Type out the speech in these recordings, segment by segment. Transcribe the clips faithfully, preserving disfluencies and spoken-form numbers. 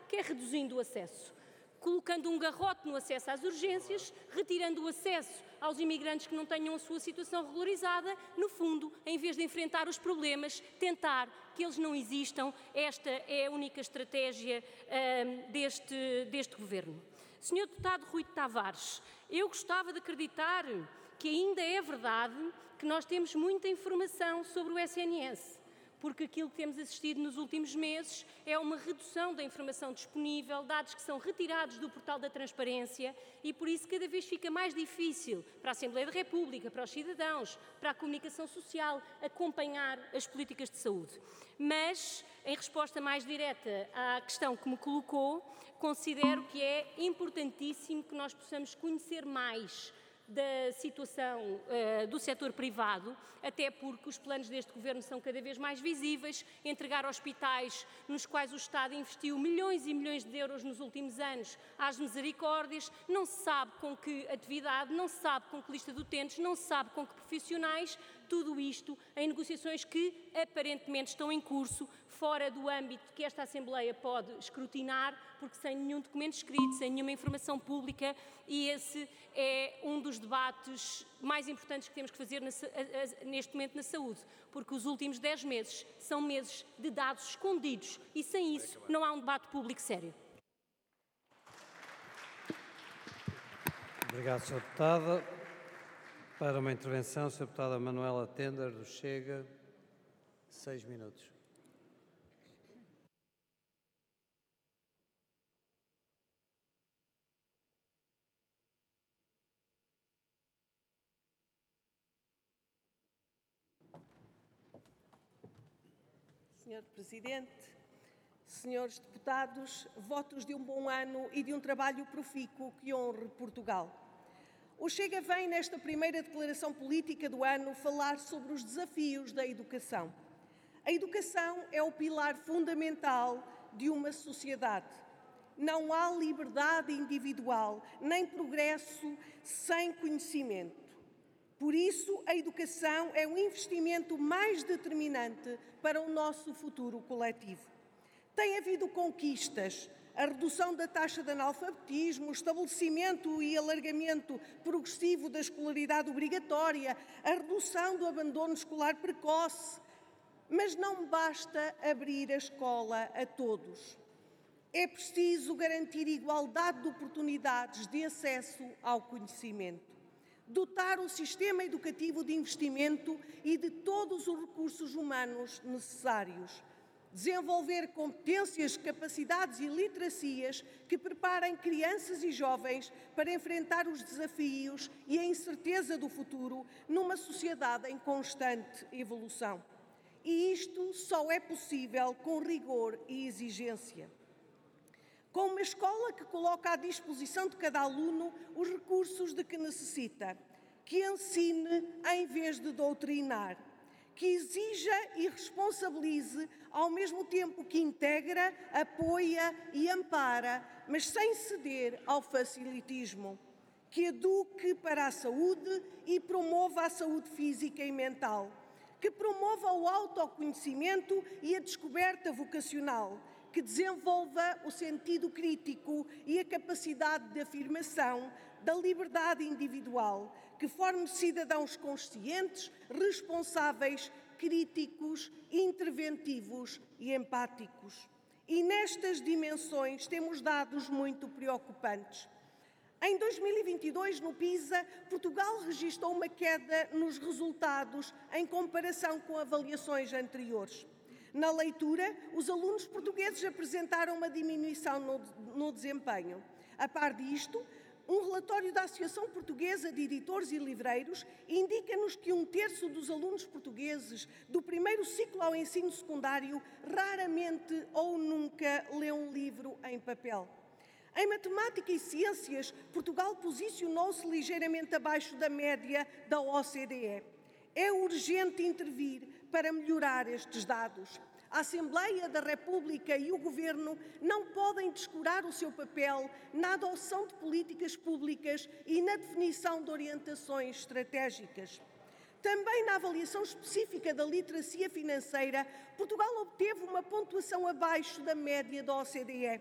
que é reduzindo o acesso, colocando um garrote no acesso às urgências, retirando o acesso aos imigrantes que não tenham a sua situação regularizada, no fundo, em vez de enfrentar os problemas, tentar que eles não existam. Esta é a única estratégia hum, deste, deste Governo. senhor Deputado Rui Tavares, eu gostava de acreditar que ainda é verdade que nós temos muita informação sobre o S N S, porque aquilo que temos assistido nos últimos meses é uma redução da informação disponível, dados que são retirados do portal da transparência e por isso cada vez fica mais difícil para a Assembleia da República, para os cidadãos, para a comunicação social, acompanhar as políticas de saúde. Mas, em resposta mais direta à questão que me colocou, considero que é importantíssimo que nós possamos conhecer mais da situação uh, do setor privado, até porque os planos deste Governo são cada vez mais visíveis, entregar hospitais nos quais o Estado investiu milhões e milhões de euros nos últimos anos às misericórdias, não se sabe com que atividade, não se sabe com que lista de utentes, não se sabe com que profissionais, tudo isto em negociações que aparentemente estão em curso, fora do âmbito que esta Assembleia pode escrutinar, porque sem nenhum documento escrito, sem nenhuma informação pública, e esse é um dos debates mais importantes que temos que fazer neste momento na saúde, porque os últimos dez meses são meses de dados escondidos e sem isso não há um debate público sério. Obrigado, senhora Deputada. Para uma intervenção, a senhora Deputada Manuela Tender, do Chega, seis minutos. senhor Presidente, senhores deputados, votos de um bom ano e de um trabalho profícuo que honre Portugal. O Chega vem, nesta primeira declaração política do ano, falar sobre os desafios da educação. A educação é o pilar fundamental de uma sociedade. Não há liberdade individual, nem progresso sem conhecimento. Por isso, a educação é o investimento mais determinante para o nosso futuro coletivo. Tem havido conquistas, a redução da taxa de analfabetismo, o estabelecimento e alargamento progressivo da escolaridade obrigatória, a redução do abandono escolar precoce, mas não basta abrir a escola a todos. É preciso garantir igualdade de oportunidades de acesso ao conhecimento. Dotar o sistema educativo de investimento e de todos os recursos humanos necessários. Desenvolver competências, capacidades e literacias que preparem crianças e jovens para enfrentar os desafios e a incerteza do futuro numa sociedade em constante evolução. E isto só é possível com rigor e exigência. Com uma escola que coloca à disposição de cada aluno os recursos de que necessita, que ensine em vez de doutrinar, que exija e responsabilize ao mesmo tempo que integra, apoia e ampara, mas sem ceder ao facilitismo, que eduque para a saúde e promova a saúde física e mental, que promova o autoconhecimento e a descoberta vocacional, que desenvolva o sentido crítico e a capacidade de afirmação da liberdade individual, que forme cidadãos conscientes, responsáveis, críticos, interventivos e empáticos. E nestas dimensões temos dados muito preocupantes. Em dois mil e vinte e dois, no PISA, Portugal registrou uma queda nos resultados em comparação com avaliações anteriores. Na leitura, os alunos portugueses apresentaram uma diminuição no, no desempenho. A par disto, um relatório da Associação Portuguesa de Editores e Livreiros indica-nos que um terço dos alunos portugueses do primeiro ciclo ao ensino secundário raramente ou nunca lê um livro em papel. Em matemática e ciências, Portugal posicionou-se ligeiramente abaixo da média da O C D E. É urgente intervir para melhorar estes dados. A Assembleia da República e o Governo não podem descurar o seu papel na adoção de políticas públicas e na definição de orientações estratégicas. Também na avaliação específica da literacia financeira, Portugal obteve uma pontuação abaixo da média da O C D E.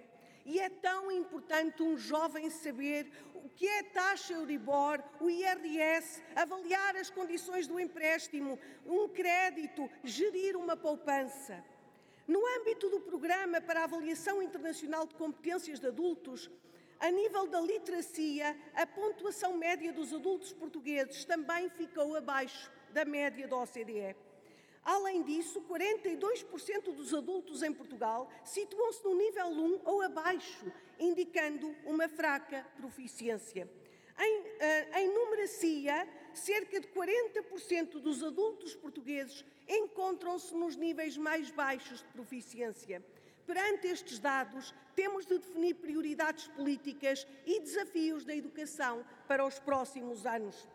E é tão importante um jovem saber o que é a taxa Euribor, o I R S, avaliar as condições do empréstimo, um crédito, gerir uma poupança. No âmbito do Programa para a Avaliação Internacional de Competências de Adultos, a nível da literacia, a pontuação média dos adultos portugueses também ficou abaixo da média da O C D E. Além disso, quarenta e dois por cento dos adultos em Portugal situam-se no nível um ou abaixo, indicando uma fraca proficiência. Em, em numeracia, cerca de quarenta por cento dos adultos portugueses encontram-se nos níveis mais baixos de proficiência. Perante estes dados, temos de definir prioridades políticas e desafios da educação para os próximos anos.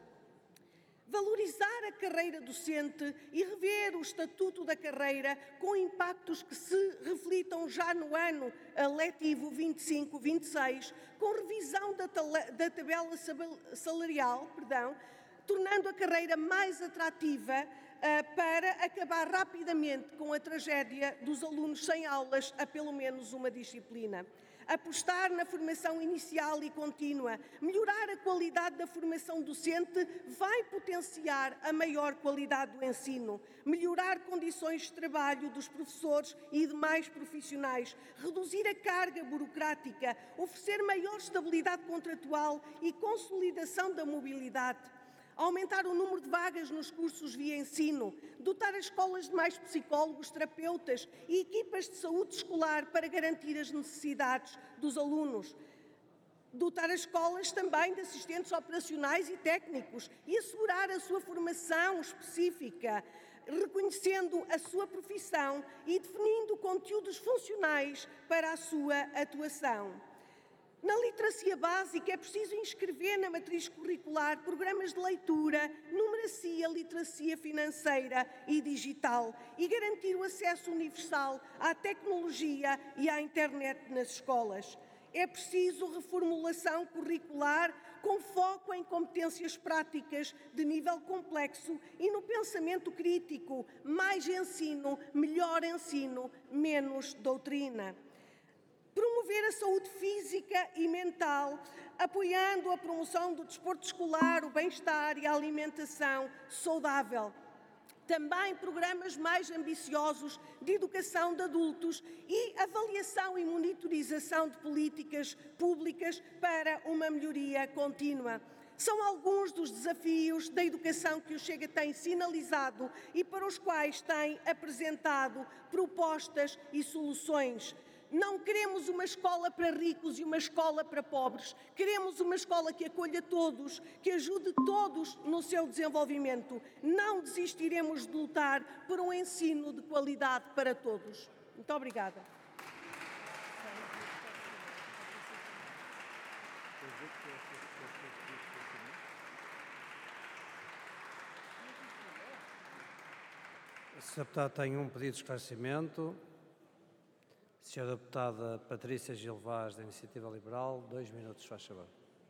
Valorizar a carreira docente e rever o estatuto da carreira com impactos que se reflitam já no ano letivo vinte e cinco vinte e seis, com revisão da, da tabela salarial, perdão, tornando a carreira mais atrativa uh, para acabar rapidamente com a tragédia dos alunos sem aulas a pelo menos uma disciplina. Apostar na formação inicial e contínua, melhorar a qualidade da formação docente vai potenciar a maior qualidade do ensino, melhorar condições de trabalho dos professores e demais profissionais, reduzir a carga burocrática, oferecer maior estabilidade contratual e consolidação da mobilidade, aumentar o número de vagas nos cursos via ensino, dotar as escolas de mais psicólogos, terapeutas e equipas de saúde escolar para garantir as necessidades dos alunos, dotar as escolas também de assistentes operacionais e técnicos e assegurar a sua formação específica, reconhecendo a sua profissão e definindo conteúdos funcionais para a sua atuação. Na literacia básica é preciso inscrever na matriz curricular programas de leitura, numeracia, literacia financeira e digital e garantir o acesso universal à tecnologia e à internet nas escolas. É preciso reformulação curricular com foco em competências práticas de nível complexo e no pensamento crítico, mais ensino, melhor ensino, menos doutrina. Promover a saúde física e mental, apoiando a promoção do desporto escolar, o bem-estar e a alimentação saudável. Também programas mais ambiciosos de educação de adultos e avaliação e monitorização de políticas públicas para uma melhoria contínua. São alguns dos desafios da educação que o Chega tem sinalizado e para os quais tem apresentado propostas e soluções. Não queremos uma escola para ricos e uma escola para pobres. Queremos uma escola que acolha todos, que ajude todos no seu desenvolvimento. Não desistiremos de lutar por um ensino de qualidade para todos. Muito obrigada. A senhora deputada tem um pedido de esclarecimento. Senhora Deputada Patrícia Gil Vaz, da Iniciativa Liberal, dois minutos, faz favor.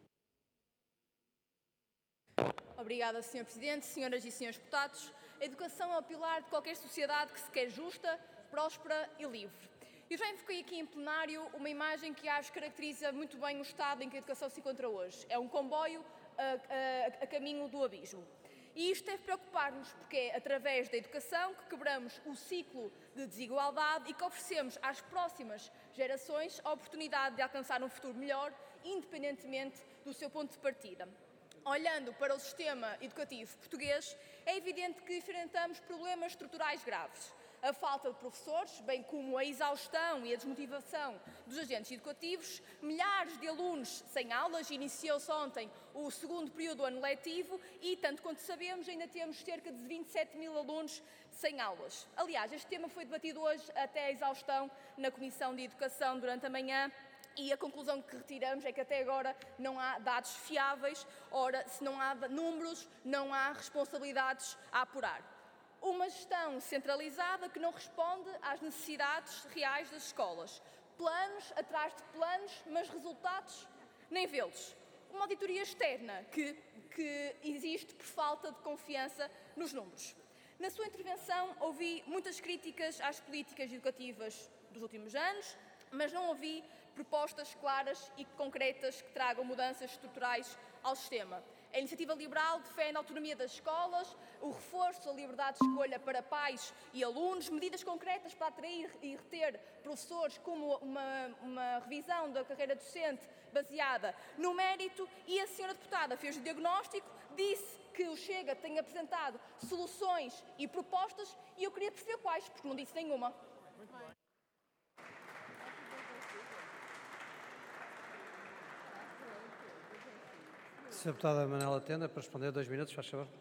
Obrigada, senhor Presidente, senhoras e senhores deputados. A educação é o pilar de qualquer sociedade que se quer justa, próspera e livre. Eu já invoquei aqui em plenário uma imagem que acho que caracteriza muito bem o estado em que a educação se encontra hoje. É um comboio a, a, a caminho do abismo. E isto deve preocupar-nos porque é através da educação que quebramos o ciclo de desigualdade e que oferecemos às próximas gerações a oportunidade de alcançar um futuro melhor, independentemente do seu ponto de partida. Olhando para o sistema educativo português, é evidente que enfrentamos problemas estruturais graves. A falta de professores, bem como a exaustão e a desmotivação dos agentes educativos, milhares de alunos sem aulas, iniciou-se ontem o segundo período do ano letivo e, tanto quanto sabemos, ainda temos cerca de vinte e sete mil alunos sem aulas. Aliás, este tema foi debatido hoje até a exaustão na Comissão de Educação durante a manhã. E a conclusão que retiramos é que até agora não há dados fiáveis, ora, se não há números, não há responsabilidades a apurar. Uma gestão centralizada que não responde às necessidades reais das escolas. Planos atrás de planos, mas resultados nem vê-los. Uma auditoria externa que, que existe por falta de confiança nos números. Na sua intervenção ouvi muitas críticas às políticas educativas dos últimos anos, mas não ouvi propostas claras e concretas que tragam mudanças estruturais ao sistema. A Iniciativa Liberal defende a autonomia das escolas, o reforço da liberdade de escolha para pais e alunos, medidas concretas para atrair e reter professores, como uma, uma revisão da carreira docente baseada no mérito, e a senhora deputada fez o diagnóstico, disse que o Chega tem apresentado soluções e propostas, e eu queria perceber quais, porque não disse nenhuma. senhora Deputada Manela Tenda, para responder, dois minutos, faz favor.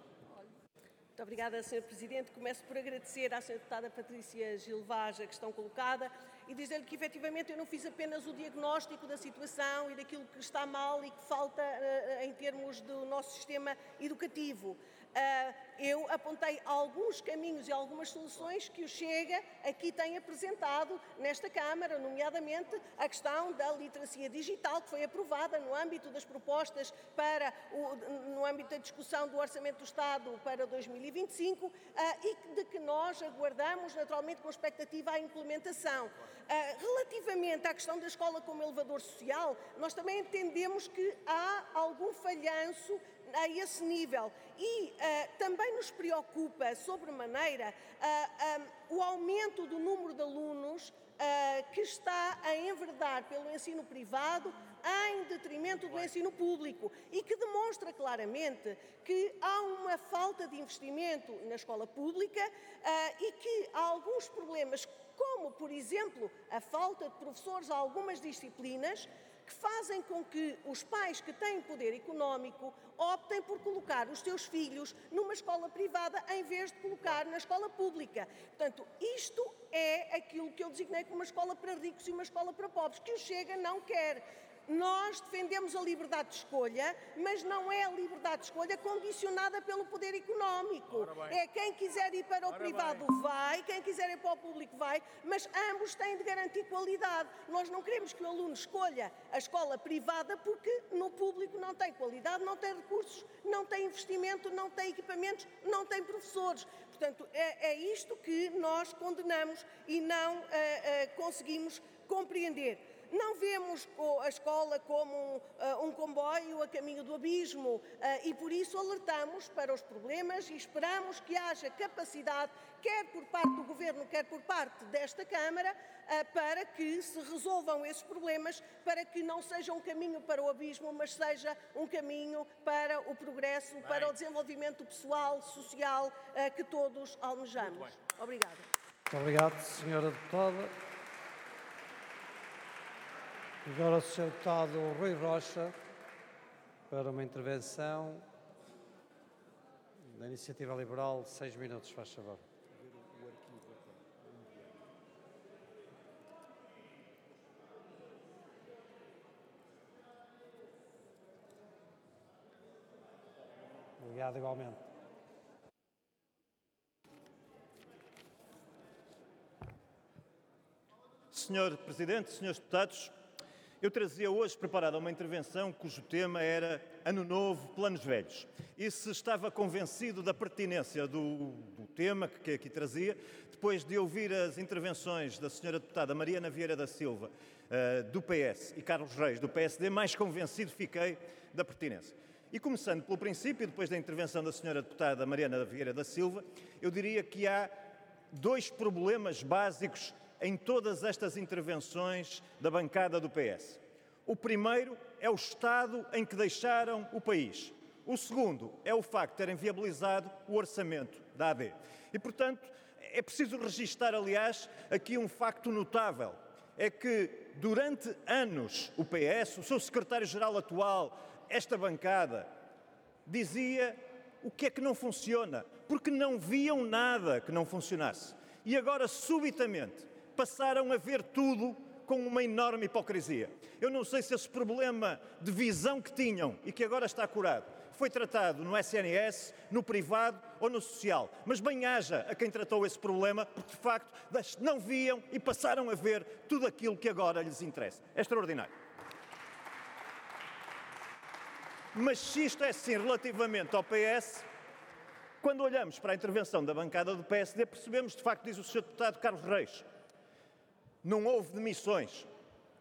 Muito obrigada, senhor Presidente. Começo por agradecer à senhora Deputada Patrícia Gil Vaz a questão colocada e dizer-lhe que, efetivamente, eu não fiz apenas o diagnóstico da situação e daquilo que está mal e que falta uh, em termos do nosso sistema educativo. Uh, eu apontei alguns caminhos e algumas soluções que o Chega aqui tem apresentado nesta Câmara, nomeadamente a questão da literacia digital, que foi aprovada no âmbito das propostas para o, no âmbito da discussão do Orçamento do Estado para dois mil e vinte e cinco, uh, e de que nós aguardamos naturalmente com expectativa a implementação. Uh, relativamente à questão da escola como elevador social, nós também entendemos que há algum falhanço a esse nível e uh, também nos preocupa sobremaneira uh, um, o aumento do número de alunos uh, que está a enverdar pelo ensino privado em detrimento do ensino público e que demonstra claramente que há uma falta de investimento na escola pública uh, e que há alguns problemas, como, por exemplo, a falta de professores a algumas disciplinas, que fazem com que os pais que têm poder económico optem por colocar os seus filhos numa escola privada em vez de colocar na escola pública. Portanto, isto é aquilo que eu designei como uma escola para ricos e uma escola para pobres, que o Chega não quer. Nós defendemos a liberdade de escolha, mas não é a liberdade de escolha condicionada pelo poder económico. É quem quiser ir para o privado vai, quem quiser ir para o público vai, mas ambos têm de garantir qualidade. Nós não queremos que o aluno escolha a escola privada porque no público não tem qualidade, não tem recursos, não tem investimento, não tem equipamentos, não tem professores. Portanto, é, é isto que nós condenamos e não uh, uh, conseguimos compreender. Não vemos a escola como um, uh, um comboio a caminho do abismo uh, e por isso alertamos para os problemas e esperamos que haja capacidade, quer por parte do Governo, quer por parte desta Câmara, uh, para que se resolvam esses problemas, para que não seja um caminho para o abismo, mas seja um caminho para o progresso, Bem. para o desenvolvimento pessoal, social, uh, que todos almejamos. Obrigada. Muito obrigado, senhora Deputada. Agora o senhor Deputado Rui Rocha, para uma intervenção da Iniciativa Liberal, seis minutos, faz favor. Obrigado, igualmente. senhor Presidente, senhores deputados, eu trazia hoje preparada uma intervenção cujo tema era Ano Novo, Planos Velhos. E se estava convencido da pertinência do, do tema que, que aqui trazia, depois de ouvir as intervenções da senhora deputada Mariana Vieira da Silva, uh, do P S, e Carlos Reis, do P S D, mais convencido fiquei da pertinência. E começando pelo princípio, depois da intervenção da senhora deputada Mariana Vieira da Silva, eu diria que há dois problemas básicos em todas estas intervenções da bancada do P S. O primeiro é o estado em que deixaram o país. O segundo é o facto de terem viabilizado o orçamento da A D. E, portanto, é preciso registar, aliás, aqui um facto notável. É que, durante anos, o P S, o seu secretário-geral atual, esta bancada, dizia o que é que não funciona, porque não viam nada que não funcionasse. E agora, subitamente, passaram a ver tudo com uma enorme hipocrisia. Eu não sei se esse problema de visão que tinham e que agora está curado foi tratado no S N S, no privado ou no social, mas bem haja a quem tratou esse problema, porque de facto não viam e passaram a ver tudo aquilo que agora lhes interessa. É extraordinário. Mas se isto é assim relativamente ao P S, quando olhamos para a intervenção da bancada do P S D, percebemos, de facto, diz o senhor deputado Carlos Reis, não houve demissões.